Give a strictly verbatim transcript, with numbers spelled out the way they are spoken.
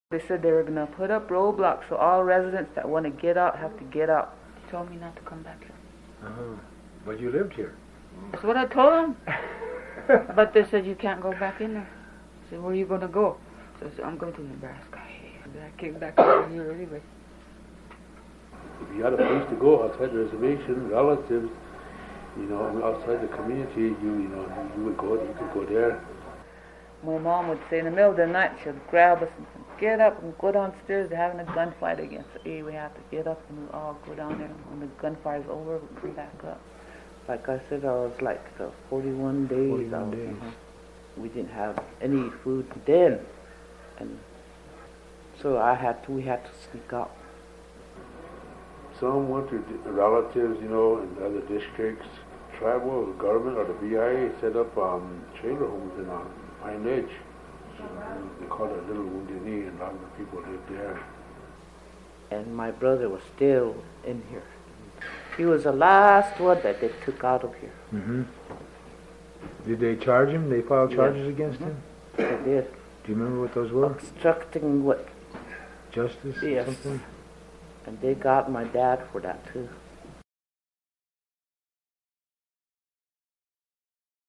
They said they were going to put up roadblocks so all residents that want to get out have to get out. They told me not to come back here. Uh-huh. But you lived here. That's what I told them. But they said you can't go back in there. I said, where are you going to go? So I said, I'm going to Nebraska. I came back over here anyway. If you had a place to go outside the reservation, relatives, you know, outside the community, you you know, you would go, you could go there. My mom would say in the middle of the night, she'd grab us and say, get up and go downstairs. They're having a gunfight again. So, hey, we have to get up and we all go down there. When the gunfire's over, we come back up. Like I said, I was like uh, forty-one days. forty-one I was, days. Uh-huh. We didn't have any food then. And so I had to, we had to sneak out. Some went to d- relatives, you know, in other districts. Tribal government or the B I A set up um, trailer homes in um, Pine Ridge. So, um, they called it Little Wounded Knee, and a lot of the people lived there. And my brother was still in here. He was the last one that they took out of here. Mm-hmm. Did they charge him? They filed charges Yeah. against Mm-hmm. him? They did. Do you remember what those were? Obstructing what? Justice? Yes. Something? And they got my dad for that too.